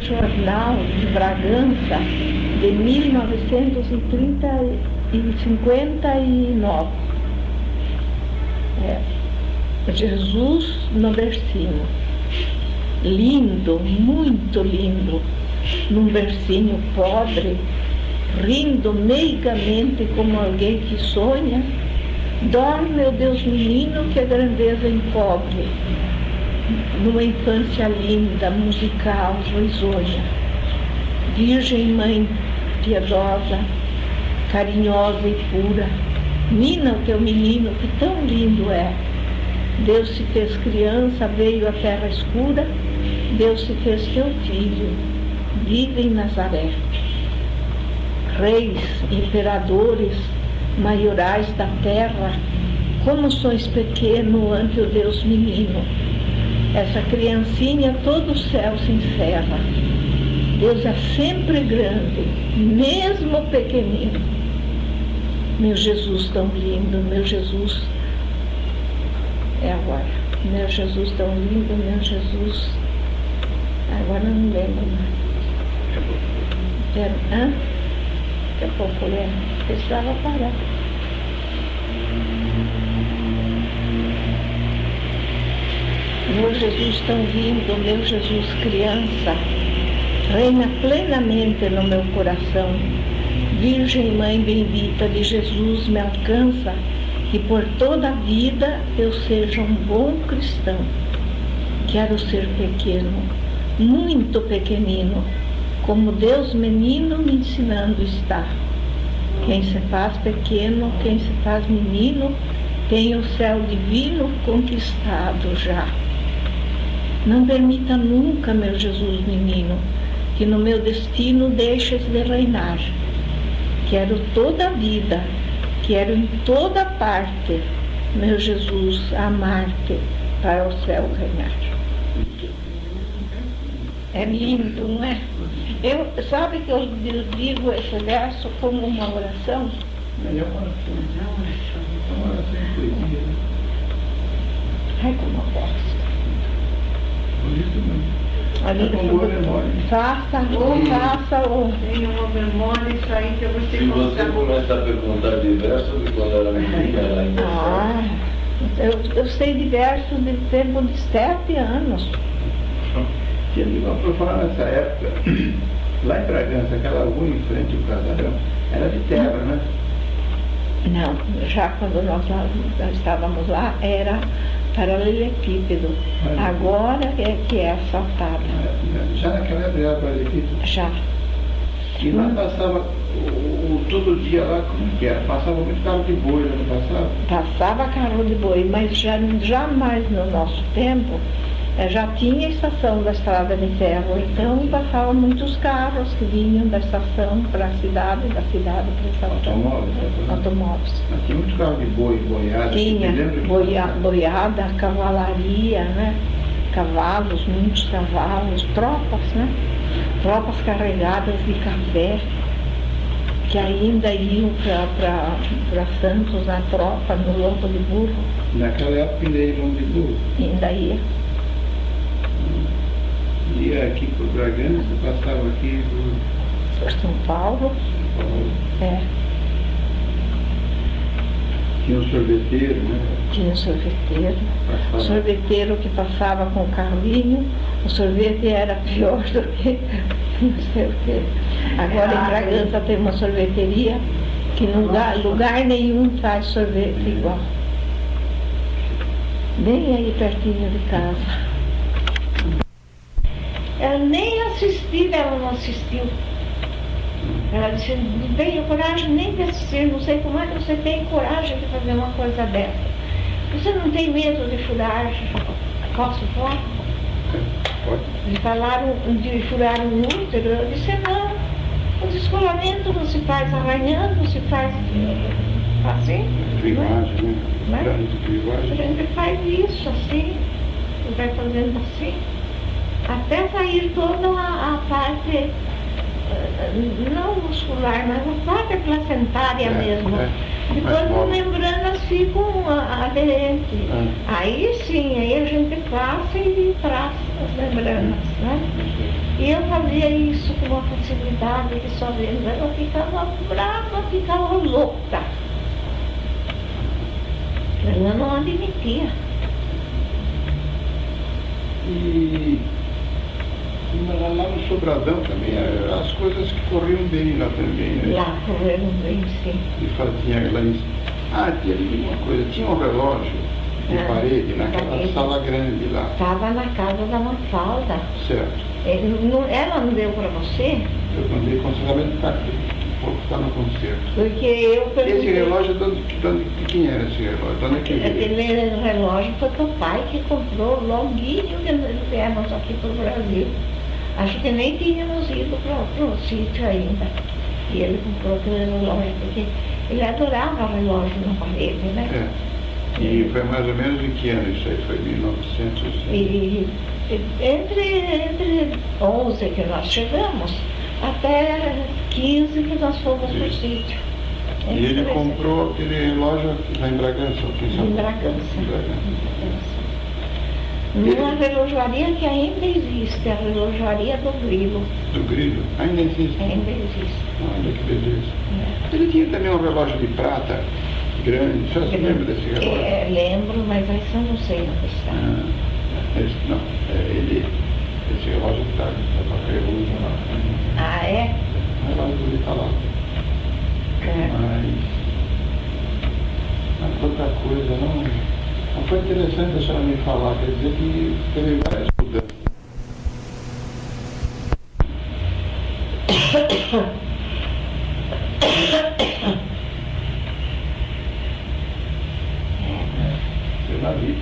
jornal de Bragança de 1959. Jesus no bercinho. Lindo, muito lindo. Num bercinho pobre, rindo meigamente como alguém que sonha. Dorme, meu Deus menino, que a grandeza encobre. Numa infância linda, musical, risonha. Virgem mãe piedosa, carinhosa e pura, mina o teu menino que tão lindo é. Deus se fez criança, veio à terra escura, Deus se fez teu filho, vive em Nazaré. Reis, imperadores, maiorais da terra, como sois pequeno ante o Deus menino. Essa criancinha todo o céu se encerra. Deus é sempre grande, mesmo pequenino. Meu Jesus tão lindo, meu Jesus. Agora. Meu Jesus tão lindo, meu Jesus. Agora eu não lembro mais. Hã? Daqui a pouco eu lembro. Precisava parar. Meu Jesus tão lindo, meu Jesus criança, reina plenamente no meu coração. Virgem Mãe bendita de Jesus, me alcança, que por toda a vida eu seja um bom cristão. Quero ser pequeno, muito pequenino, como Deus menino me ensinando está. Quem se faz pequeno, quem se faz menino, tem o céu divino conquistado já. Não permita nunca, meu Jesus menino, que no meu destino deixes de reinar. Quero toda a vida, quero em toda parte, meu Jesus, amar-te para o céu reinar. É lindo, não é? Sabe que eu digo esse verso como uma oração? Ai, como eu gosto. Ali, com boa memória. Faça. Tenho uma memória, isso aí que eu vou te Se contar. você começar a perguntar de versos de quando era menina, ela ainda eu sei de versos de tempo de 7 anos. Para falar nessa época, lá em Bragança, aquela rua em frente ao casarão, era de terra, né? Não, já quando nós estávamos lá, era paralelepípedo. Agora é que é asfaltado. Já naquela época era paralelepípedo? Já. E lá passava, todo dia lá, como que era? Passava muito carro de boi, não passava? Passava carro de boi, mas jamais no nosso tempo já tinha estação da estrada de ferro, então passavam muitos carros que vinham da estação para a cidade, da cidade para a estação. Automóveis. Mas tinha muito carro de boi, boiada. Tinha boiada, cavalaria, né? Cavalos, muitos cavalos, tropas, né? Tropas carregadas de café, que ainda iam para Santos, na tropa, no lombo de burro. Naquela época ainda ia em lombo de burro? Ainda ia. Ia aqui por Bragança, passava aqui por São Paulo. É. Tinha um sorveteiro, né? Tinha um sorveteiro. O sorveteiro que passava com o carrinho, o sorvete era pior do que não sei o quê. Agora em Bragança tem uma sorveteria que lugar nenhum faz sorvete igual. Bem aí pertinho de casa. Ela nem assistir, ela não assistiu. Ela disse, não tenho coragem nem de assistir, não sei como é que você tem coragem de fazer uma coisa dessa. Você não tem medo de furar calça fora? Me falaram de furar um útero, eu disse, não, o descolamento não se faz arranhando, se faz assim. Clivagem, né? A gente faz isso assim, e vai fazendo assim. Até sair toda a parte, não muscular, mas a parte placentária mesmo. Depois as membranas ficam aderentes. Aí sim, aí a gente passa e traça as membranas, né? E eu fazia isso com uma facilidade que só vendo. Ela ficava brava, ficava louca. Ela não admitia. E lá no Sobradão também, as coisas que corriam bem lá também, né? Lá correram bem, sim. E tinha lá em... tinha uma coisa, tinha um relógio de parede naquela parede. Sala grande lá. Estava na casa da Mafalda. Certo. Ela não deu para você? Eu mandei aconselhamento para está no concerto. Porque eu perguntei... Esse relógio, de quem era esse relógio? De onde é que veio? Aquele relógio foi o pai que comprou loguinho que nós viemos aqui para o Brasil. Acho que nem tínhamos ido para o sítio ainda. E ele comprou aquele relógio, porque ele adorava relógio na parede, né? É. E foi mais ou menos em que ano isso aí? Foi 1900? E entre 11 que nós chegamos, até 15 que nós fomos para o sítio. E ele comprou aquele relógio lá em Bragança? Em Bragança. Numa relojaria que ainda existe, a relojaria do Grilo. Do Grilo? Ainda existe? Ainda existe. Olha que beleza. É. Ele tinha também um relógio de prata grande. Você se lembra desse relógio? Lembro, mas esse eu não sei onde está. Esse relógio está para Creuza lá. Ah, é? O relógio dele está lá. É. Mas outra coisa, não foi interessante a senhora me falar, quer dizer que teve várias mudanças. Eu já vi.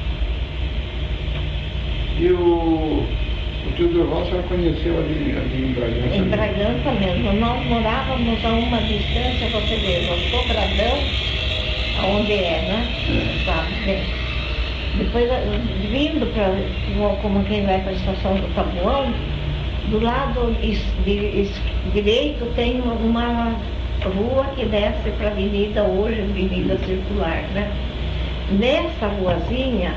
E o tio Durval, a senhora conheceu ali em Bragança? Em Bragança mesmo. Nós morávamos a uma distância, você vê, no Sobradão, onde né? Sabe, bem. Depois, vindo para, como quem vai para a estação do Taboão, do lado direito tem uma rua que desce para a avenida, hoje Avenida Circular, né? Nessa ruazinha,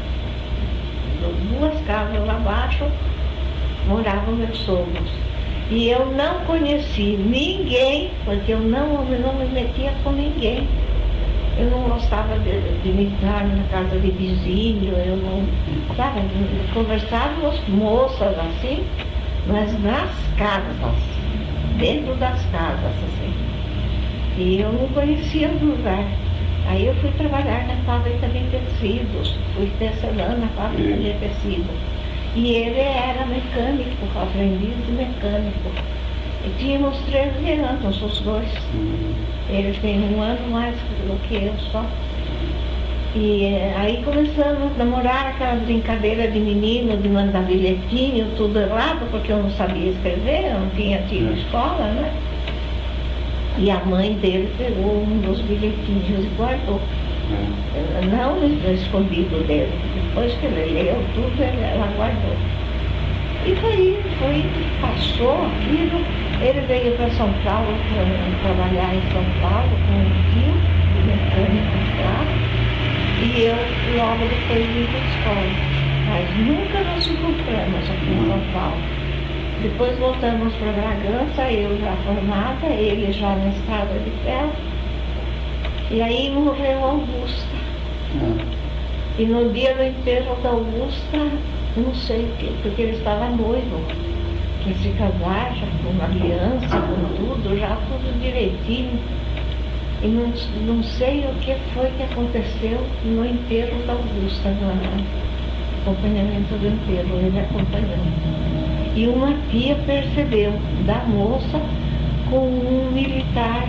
duas casas lá abaixo, moravam meus sogros. E eu não conheci ninguém, porque eu não me metia com ninguém. Eu não gostava de entrar na casa de vizinho, eu não, sabe, conversávamos moças assim, mas nas casas, dentro das casas, assim. E eu não conhecia o lugar. Aí eu fui trabalhar na fábrica de tecidos, fui tecelã na fábrica de tecidos. E ele era mecânico, aprendiz de mecânico. E tínhamos 13 anos, os dois. Ele tem 1 ano mais do que eu só. E aí começamos a namorar aquela brincadeira de menino, de mandar bilhetinho, tudo errado, porque eu não sabia escrever, eu não tinha tido escola, né? E a mãe dele pegou um dos bilhetinhos e guardou. Não escondido dele. Depois que ele leu tudo, ela guardou. E foi, passou aquilo. Ele veio para São Paulo, para trabalhar em São Paulo com um tio de mecânico de carro. E eu logo depois vim para a escola. Mas nunca nos encontramos aqui em São Paulo. Depois voltamos para Bragança, eu já formada, ele já na estrada de ferro. E aí morreu Augusta. E no dia do enterro da Augusta, não sei o quê, porque ele estava noivo. Quis se casar, já com aliança, com tudo, já tudo direitinho. E não sei o que foi que aconteceu no enterro da Augusta, no acompanhamento do enterro, ele acompanhou. E uma tia percebeu da moça com um militar,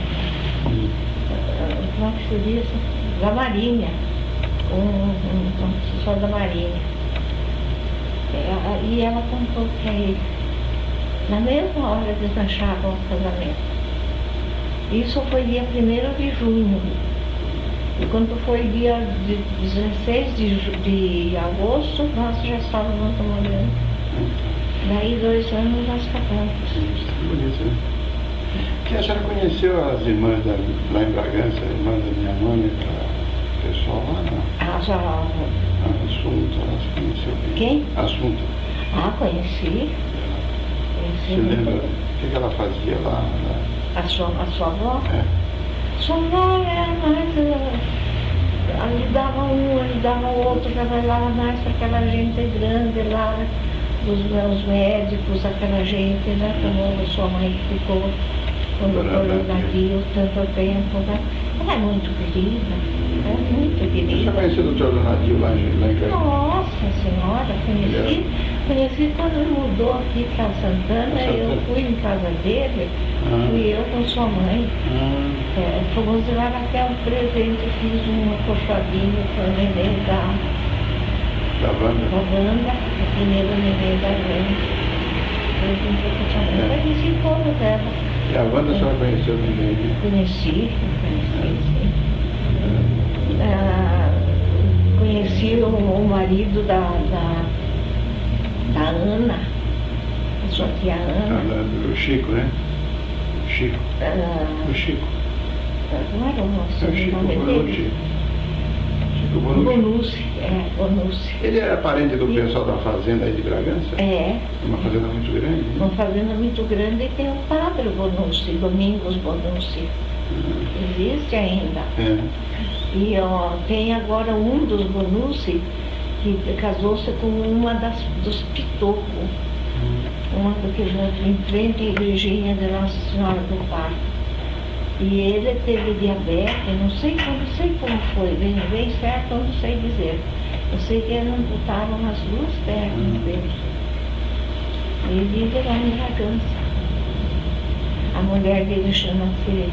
como é que se diz? Da Marinha, um professor da Marinha. E ela contou para ele, na mesma hora desmanchavam o casamento. Isso foi dia 1º de junho. E quando foi dia 16 de agosto, nós já estávamos namorando. Daí 2 anos nós casamos. Bonito, né? Que a senhora conheceu as irmãs lá em Bragança, as irmãs da minha mãe, o pessoal lá, não? Ah, já. A Assunta, ela se conheceu bem. Quem? Assunta. Ah, conheci. Você lembra o que ela fazia lá? A sua avó? É. Sua avó era mais... ajudava um, ajudava o outro, trabalhava mais para aquela gente grande lá, os médicos, aquela gente, né? Como a sua mãe ficou com o doutor Nadio tanto tempo, né? Ela é muito querida, muito Você querida. conheceu o doutor Nadio lá em Caxias? Nossa Senhora, conheci quando ele mudou aqui para Santana, eu fui em casa dele, fui eu com sua mãe. Fomos lá naquela presente, fiz uma coxadinha para o neném Da Wanda? A primeira neném da gente. Fiz um coxadinho, mas esse encontro dela. E a Wanda a senhora conheceu também, né? Conheci, sim. Conheci o marido da Ana, a sua tia Ana. O Chico, né? Chico. O Chico. Não era o nosso É o Chico nome Bonucci. dele? Chico Bonucci. Bonucci. Ele era parente do pessoal da fazenda aí de Bragança? É. Uma fazenda muito grande, né? Uma fazenda muito grande e tem o padre Bonucci, Domingos Bonucci. Existe ainda. É. E tem agora um dos Bonucci que casou-se com uma dos Pitocco. Uma daqueles em frente à igrejinha de Nossa Senhora do Parque. E ele teve diabetes, não sei como foi, bem certo, eu não sei dizer. Eu sei que ele amputaram as duas pernas dele. E vive lá em Bragança. A mulher dele chama-se...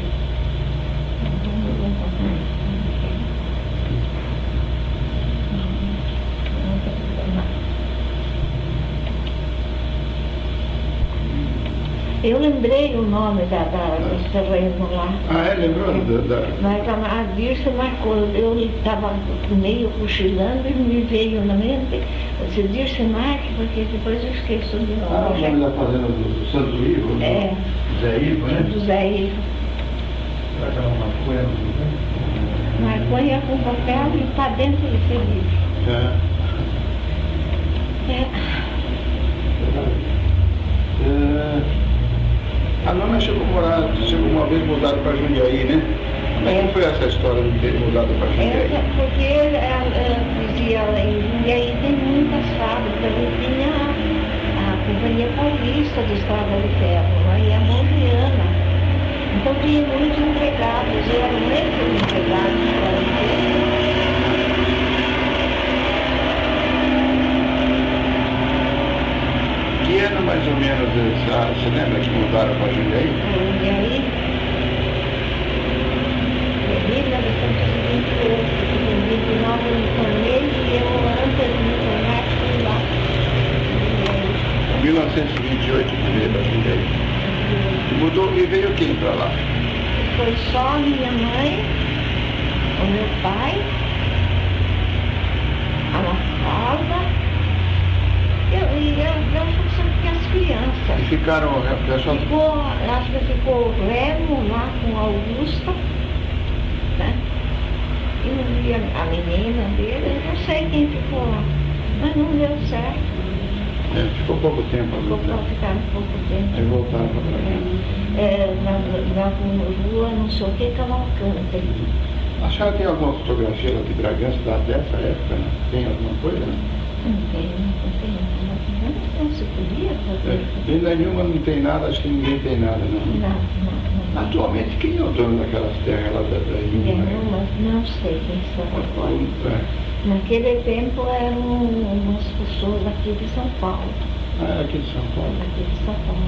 Eu lembrei o nome do terreno lá. Lembrou? Mas a Dirce marcou, eu estava meio cochilando e me veio na mente, eu disse, Dirce marque, porque depois eu esqueço de novo. O nome da fazenda do Santo Ivo? É. Zé Ivo, né? Do Zé Ivo. Será que ela marcou? Marcou com papel e está dentro desse livro. A nona chegou uma vez mudado para Jundiaí, né? Como é que foi essa história de ter mudado para Jundiaí? Porque ela dizia lá em Jundiaí tem muitas fábricas, e tinha a Companhia Paulista do Estrada de Ferro, lá, e a Mondiana. Então tinha muitos empregados, e eram muitos empregados. Que ano mais ou menos, você lembra que mudaram para Jundiaí? Jundiaí, em 1928, em 29 eu me formei e eu antes de me formar fui lá. 1928 que veio para Jundiaí. E mudou, e veio quem para lá? Foi só minha mãe, o meu pai, a Mafalda, e as crianças. E ficaram, o pessoal... Acho que ficou o Remo lá com a Augusta, né? E a menina dele, eu não sei quem ficou lá, mas não deu certo. Ficou pouco tempo ali. Ficaram pouco tempo. Aí voltaram para Bragança. Na rua, não sei o que, Cavalcante. A senhora tem alguma fotografia lá de Bragança dessa época? Né? Tem alguma coisa? Né? Não tem. Não se podia fazer. Ainda nenhuma não tem nada, acho que ninguém tem nada, não. Não. Atualmente, quem é o dono daquelas terras lá da Inhuma? Não sei quem são agora. Naquele tempo eram umas pessoas aqui de São Paulo. Aqui de São Paulo. Aqui de São Paulo.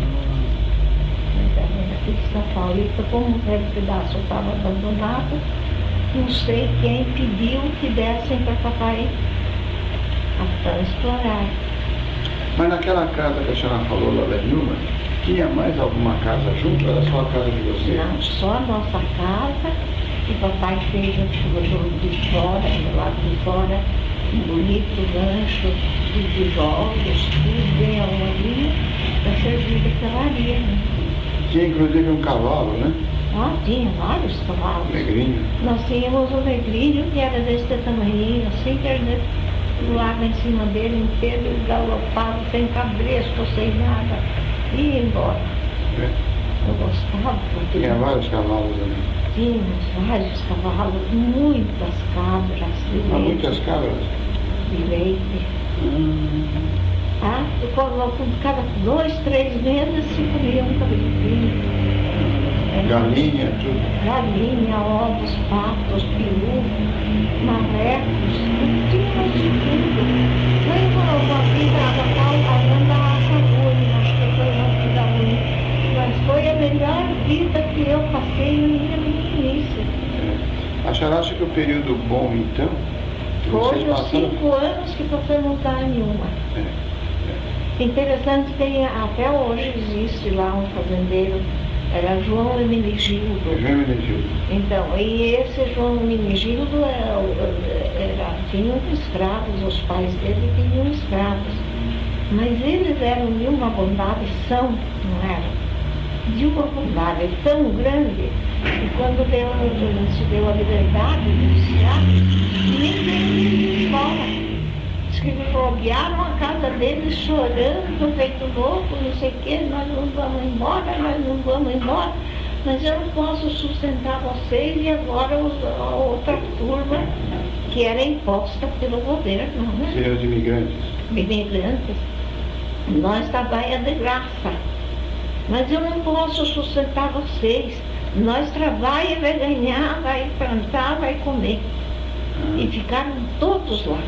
Aqui de São Paulo. E como aquele pedaço estava abandonado, não sei quem pediu que dessem para papai para explorar. Mas naquela casa que a senhora falou lá da Inhuma, tinha mais alguma casa junto? Era só a casa de vocês? Não, só a nossa casa. E papai fez de fora, do lado de fora, um bonito rancho de tijolos, tudo bem arrumadinho, para servir de cavalaria. Né? Tinha inclusive um cavalo, né? Tinha vários cavalos. Negrinho? Nós tínhamos um negrinho que era desse tamanhinho, assim, que a gente pulava em cima dele inteiro e galopava sem cabresto, sem nada. E embora. É. Eu gostava, porque Tinha vários cavalos ali. tínhamos vários cavalos, muitas cabras de Há leite. muitas cabras. De leite. Cada 2, 3 meses se comia um cabritinho. Galinha, tudo. Galinha, ovos, patos, peru, marrecos, tínhamos de tudo. Foi uma vida, a Wanda acha ruim, acho que foi uma vida ruim. Mas foi a melhor vida que eu passei na minha meninice. A senhora acha que o período bom, então? que Foi vocês os passaram- 5 anos que passamos lá nenhuma. Interessante, até hoje existe lá um fazendeiro, era João Hermenegildo. João Hermenegildo. Então, e esse João Hermenegildo tinham escravos, os pais dele tinham escravos. Mas eles eram de uma bondade, não eram? De uma bondade tão grande que quando se deu a liberdade dos escravos, ninguém ia embora. Diz que eles rodearam a casa deles chorando, feito louco, não sei o quê, nós não vamos embora, mas eu não posso sustentar vocês e agora a outra turma que era imposta pelo governo, né? Sim, os imigrantes. Imigrantes. Nós trabalhamos de graça, mas eu não posso sustentar vocês. Nós trabalhamos, vai ganhar, vai plantar, vai comer. E ficaram todos lá.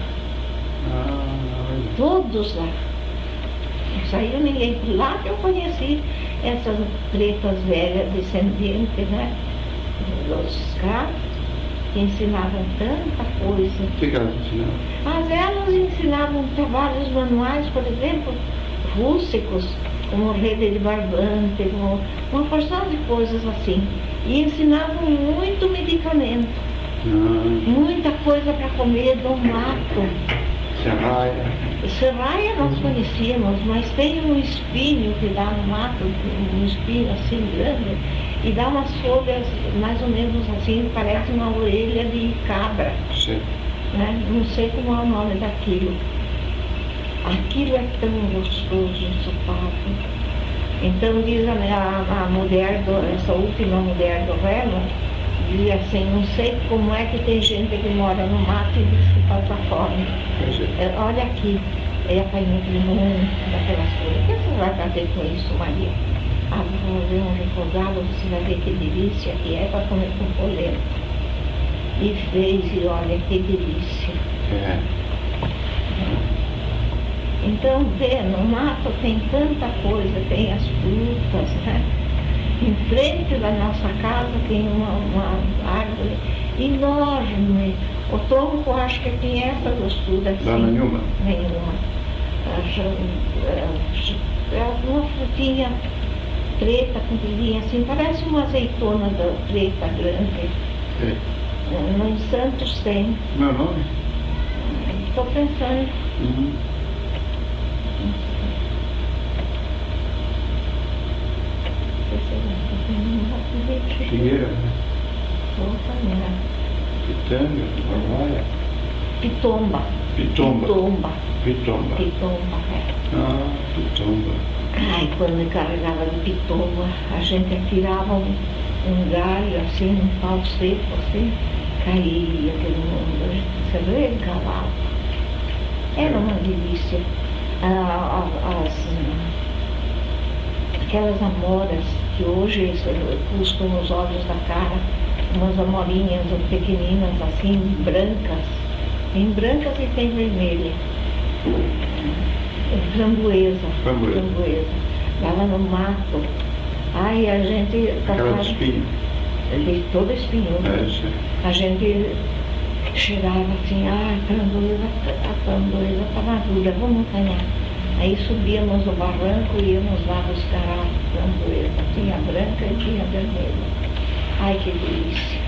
Todos lá. Não saiu ninguém. Lá que eu conheci essas pretas velhas descendentes, né? Dos escravos, que ensinavam tanta coisa. O que elas ensinavam? Mas elas ensinavam trabalhos manuais, por exemplo, rústicos, como rede de barbante, como uma porção de coisas assim. E ensinavam muito medicamento, muita coisa para comer do mato. Serraia. Serraia nós conhecíamos, mas tem um espinho que dá no mato, um espinho assim grande, e dá umas folhas mais ou menos assim, parece uma orelha de cabra. Sim. Né? Não sei como é o nome daquilo. Aquilo é tão gostoso, ensopado. Então diz a mulher, essa última mulher do Relo, diz assim, não sei como é que tem gente que mora no mato e diz que falta fome. Olha aqui, é apanhando de mundo daquelas coisas. O que você vai fazer com isso, Maria? Ah, vou fazer um refogado, você vai ver que delícia que é para comer com polenta. E fez, e olha que delícia. Então, vê, no mato tem tanta coisa, tem as frutas, né? Em frente da nossa casa tem uma árvore enorme. O tronco acho que tem essa grossura assim. Dá nenhuma? Nenhuma. É uma frutinha preta, compridinha assim, parece uma azeitona preta grande. No em Santos tem. Meu nome? Estou pensando. Figueira. Pitanga, Pitanga, Pitomba. Pitomba. Pitomba, é. Pitomba. Ai, quando me carregava de pitomba, a gente atirava um galho assim, um pau seco assim, caía aquele mundo, a gente se regalava. Era uma delícia. Aquelas amoras que hoje custam nos olhos da cara, umas amorinhas pequeninas assim, brancas. Tem brancas e tem vermelha. Framboesa. Dava no mato. Ai, a gente... Aquela de espinho. Toda espinhuda. A gente cheirava assim, a framboesa está madura, vamos apanhar. Aí subíamos no barranco e íamos lá buscar a framboesa. Tinha branca e tinha vermelha. Ai, que delícia.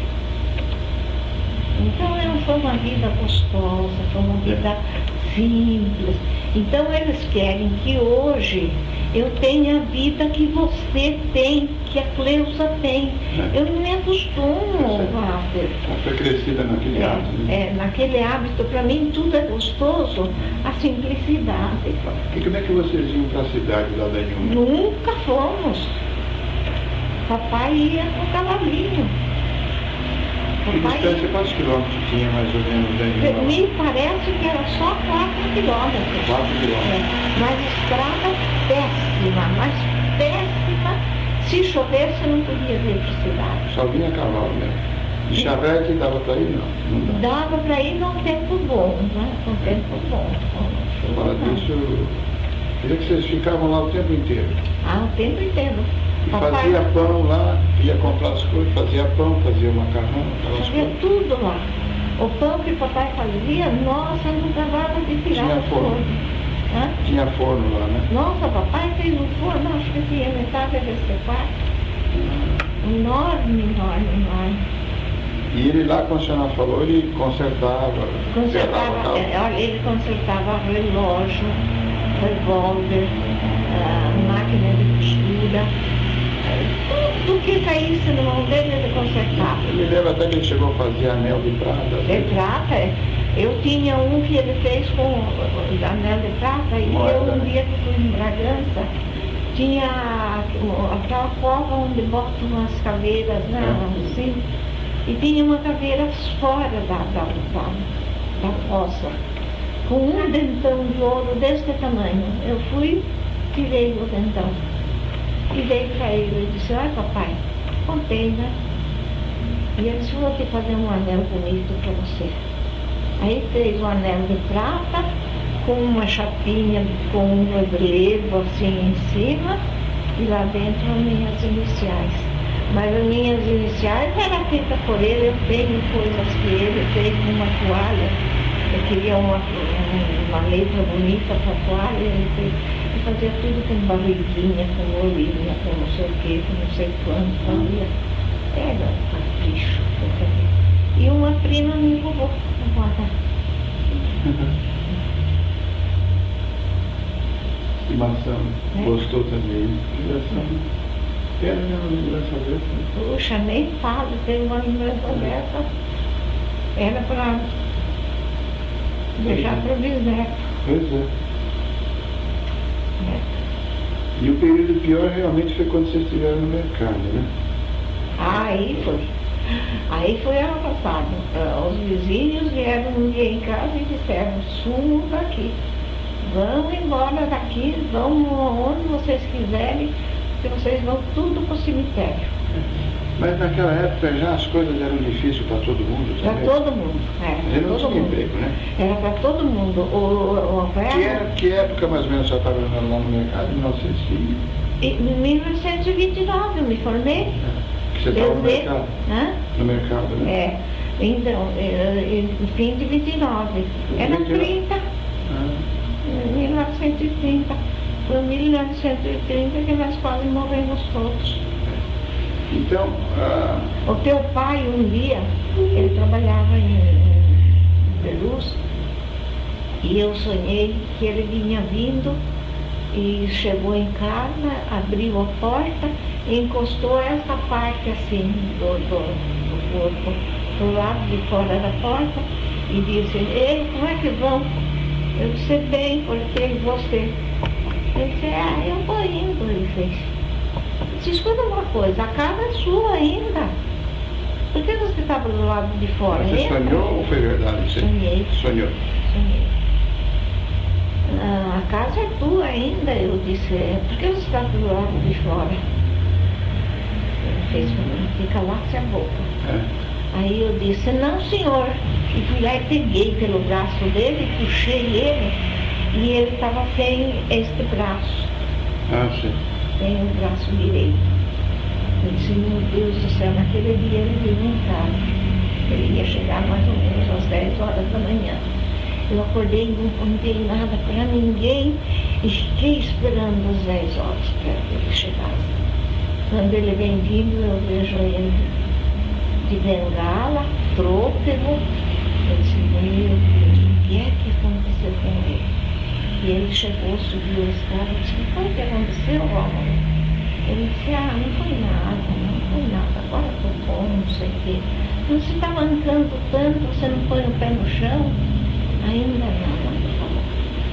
Então foi uma vida gostosa, foi uma vida simples. Então eles querem que hoje eu tenho a vida que você tem, que a Cleusa tem. Eu não me acostumo, Walter. Foi crescida naquele hábito. Né? Naquele hábito, para mim tudo é gostoso, a simplicidade. E como é que vocês iam para a cidade lá da Inhuma? Nunca fomos. Papai ia com o cavalinho. Que distância, quantos quilômetros tinha mais ou menos da Inhuma? Me parece que era só 4 quilômetros. 4 quilômetros. Mas estrada péssima, mas péssima. Se chovesse, não podia vir para a cidade. Só vinha a cavalo mesmo. De charrete dava para ir? Não dava. Dava para ir num tempo bom, né? Um tempo bom. Fala disso, queria que vocês ficavam lá o tempo inteiro. Ah, o tempo inteiro. E fazia pão lá, ia comprar as coisas, fazia pão, fazia macarrão, aquelas Fazia coisas. tudo lá. O pão que papai fazia, nossa, não dava de tirar Tinha do forno. Hã? Tinha forno lá, né? Nossa, papai fez um forno, acho que tinha metade desse quarto. Enorme, enorme, enorme. E ele lá, como a senhora falou, ele consertava Consertava, carro. olha, ele consertava relógio, revólver, máquina de costura, tudo que caísse na mão dele ele consertava. Eu me lembro até que ele chegou a fazer anel de prata. De prata, eu tinha um que ele fez com anel de prata e eu um dia que fui em Bragança, tinha aquela cova onde botam as caveiras, né, assim, e tinha uma caveira fora da roça, com um dentão de ouro desse tamanho. Eu fui, tirei o dentão e dei para ele. Eu disse, olha papai, contei, né? E ele disse, vou te fazer um anel bonito para você. Aí fez um anel de prata, com uma chapinha, com um relevo assim em cima, e lá dentro as minhas iniciais. Mas as minhas iniciais eram feitas por ele, eu tenho coisas que ele fez numa toalha. Eu queria uma letra bonita para a toalha, ele fazia tudo com barriguinha, com olhinha, com não sei o que, com não sei quanto, fazia. Era um capricho. E uma prima me roubou a guarda. Estimação, gostou também. Era uma lembrança dessa. Puxa, nem falo, tem uma lembrança dessa. Era para deixar para o bisneto. Pois é. E o período pior realmente foi quando vocês estiveram no mercado, né? Aí foi ano passado. Os vizinhos vieram um dia em casa e disseram, sumam daqui. Vão embora daqui, vão onde vocês quiserem, que vocês vão tudo para o cemitério. Mas naquela época já as coisas eram difíceis para todo mundo também. Para todo mundo, Ele não tinha emprego, né? Era para todo mundo. Que época mais ou menos você estava lá no mercado? 1905? Em 1929 eu me formei. Que você estava no mercado? Hã? No mercado, né? Então, em fim de 29. Era 30. 1930. Foi em 1930 que nós quase morremos todos. Então, o teu pai um dia, ele trabalhava em Perus, e eu sonhei que ele vinha vindo e chegou em casa, abriu a porta e encostou essa parte assim do corpo do lado de fora da porta e disse, ei, como é que vão? Eu disse, bem, porque você? Ele disse, eu vou indo, ele fez. Se escuta uma coisa, a casa é sua ainda. Por que você estava do lado de fora? Você sonhou ou foi verdade? Sonhei. Sonhou? Sonhei. A casa é tua ainda, eu disse, por que você está do lado de fora? Ele fez para mim, fica lá sem a boca. Aí eu disse, não senhor. E fui lá e peguei pelo braço dele, puxei ele, e ele estava sem este braço. Sim. Sem o braço direito. Eu disse, meu Deus do céu, naquele dia ele veio em casa. Ele ia chegar mais ou menos às 10 horas da manhã. Eu acordei, não contei nada para ninguém e fiquei esperando às 10 horas para ele chegar. Quando ele vem vindo, eu vejo ele de bengala, trôpego. Eu disse, meu Deus, o que é que aconteceu com ele? E ele chegou, subiu a escada e disse: "O que foi que aconteceu, Rômulo?" Ele disse: "Não foi nada, agora eu estou bom, não sei o quê." "Mas você está mancando tanto, você não põe o pé no chão?" "Ainda não," ele falou.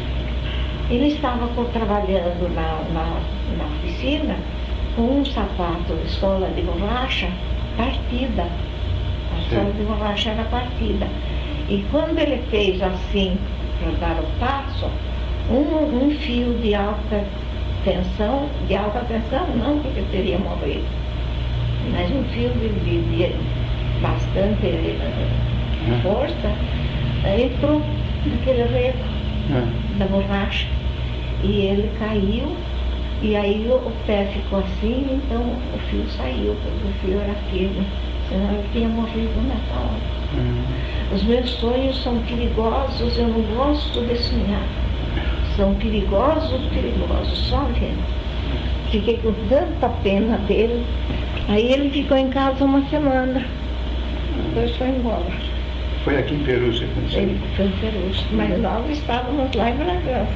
Ele estava trabalhando na oficina com um sapato de sola de borracha partida. A sola de borracha era partida. E quando ele fez assim, para dar o passo, um fio de alta tensão não, porque teria morrido, mas um fio de bastante força entrou naquele reco da borracha e ele caiu, e aí o pé ficou assim, então o fio saiu, porque o fio era firme, senão ele tinha morrido nessa hora. Os meus sonhos são perigosos, eu não gosto de sonhar. São perigosos, só vendo. Fiquei com tanta pena dele. Aí ele ficou em casa uma semana. Depois foi embora. Foi aqui em Perus que aconteceu? Ele foi em Perus, mas nós estávamos lá em Bragança.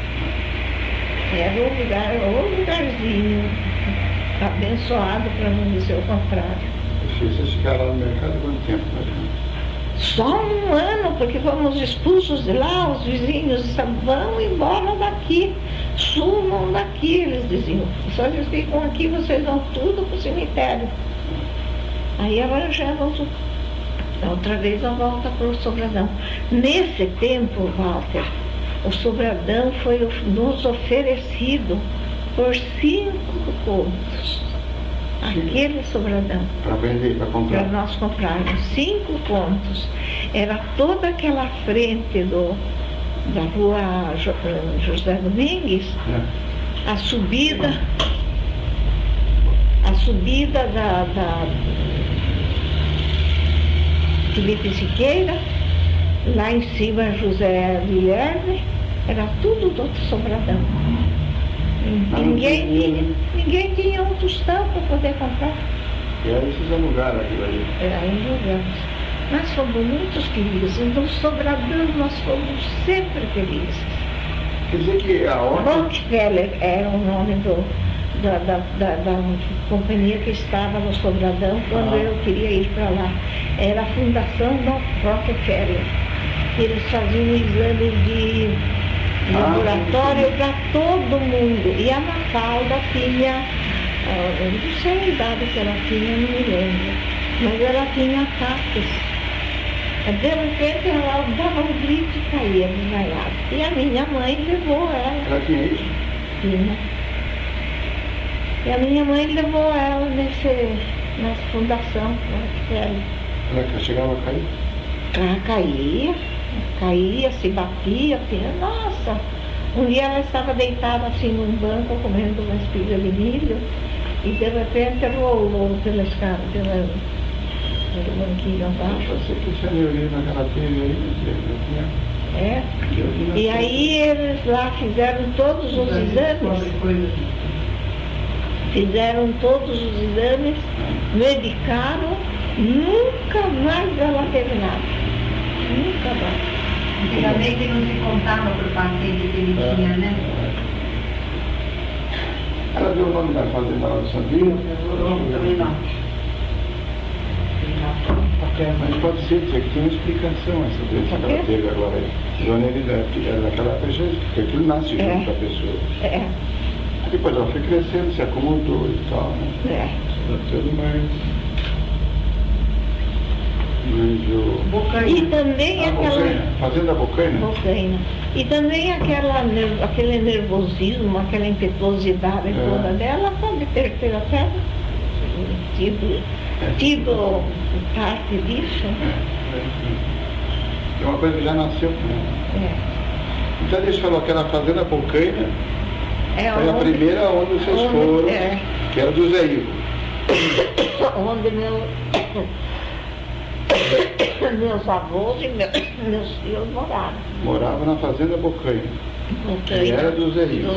Era um lugarzinho abençoado, para não dizer o contrário. Vocês ficaram lá no mercado quanto tempo? Só um ano, porque fomos expulsos de lá, os vizinhos disseram: "Vão embora daqui, sumam daqui", eles diziam. "Só eles ficam aqui, vocês vão tudo para o cemitério." Aí arranjamos outra vez a volta para o Sobradão. Nesse tempo, Walter, o Sobradão foi nos oferecido por 5 contos. Aquele Sobradão. Para vender, para comprar. Para nós comprarmos 5 contos. Era toda aquela frente da rua José Domingues, a subida da Felipe Siqueira, lá em cima José Guilherme, era tudo do Sobradão. Ninguém tinha um tostão para poder comprar. E aí vocês alugaram aquilo ali? Aí alugamos. Nós fomos muito felizes. No Sobradão nós fomos sempre felizes. Quer dizer que a ordem... Rockefeller era o nome da companhia que estava no Sobradão quando eu queria ir para lá. Era a fundação do Rockefeller. Eles faziam exames de laboratório para todo mundo. E a Mafalda tinha, eu não sei a idade que ela tinha, não me lembro, mas ela tinha ataques. De repente ela dava um grito e caía desmaiada. E a minha mãe levou ela. Ela tinha isso? Tinha. E a minha mãe levou ela nessa fundação. Ela chegava a cair? Caía, se batia, nossa. Um dia ela estava deitada assim num banco, comendo uma espiga de milho, e de repente rolou pelo banquinho abaixo. Eu sei que esse aneurisma que ela teve aí, E aí eles lá fizeram todos os exames. Medicaram, nunca mais ela teve nada. Nunca mais. Antigamente não se contava para o paciente que ele tinha, né? Ela deu o nome da fazenda lá do Sandrinho? Também não. Mas pode ser que tem uma explicação essa doença que ela teve agora aí. Dona naquela pessoa, porque aquilo nasce junto com a pessoa. Depois ela foi crescendo, se acomodou e tal, né? Tudo mais. E também Fazenda Bocaina. E também aquele nervosismo, aquela impetuosidade toda dela pode ter até tido parte disso. É uma coisa que já nasceu com ela. Então eles falaram que aquela Fazenda Bocaina foi a primeira onde vocês foram, que era do Zé Ivo. Onde meus avós e meus filhos moravam. Moravam na Fazenda Bocaina. Que era do Zé Ivo.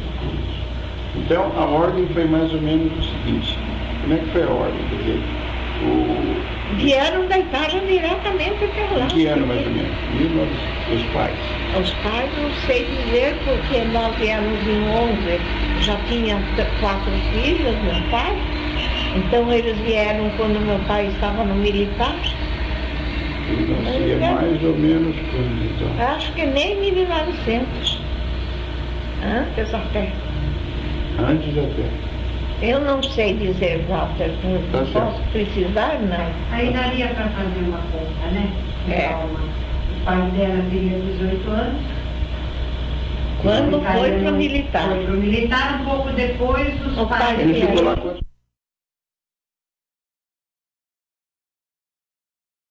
Então a ordem foi mais ou menos o seguinte. Como é que foi a ordem? Quer dizer, Vieram da Itália diretamente até lá. Que ano mais ou menos? Os pais? Os pais não sei dizer, porque nós viemos em 11, já tinha 4 filhos, meu pai. Então eles vieram quando meu pai estava no militar. Então seria mais ou menos quando então? Acho que nem 1900. Antes até. Antes até. Eu não sei dizer, Walter, não Tá posso precisar, não. Aí daria para fazer uma conta, né? É. O pai dela teria 18 anos. Quando O pai foi dela para o militar. Foi para o militar, um pouco depois os O pais pai Ele ficou vieram. lá quanto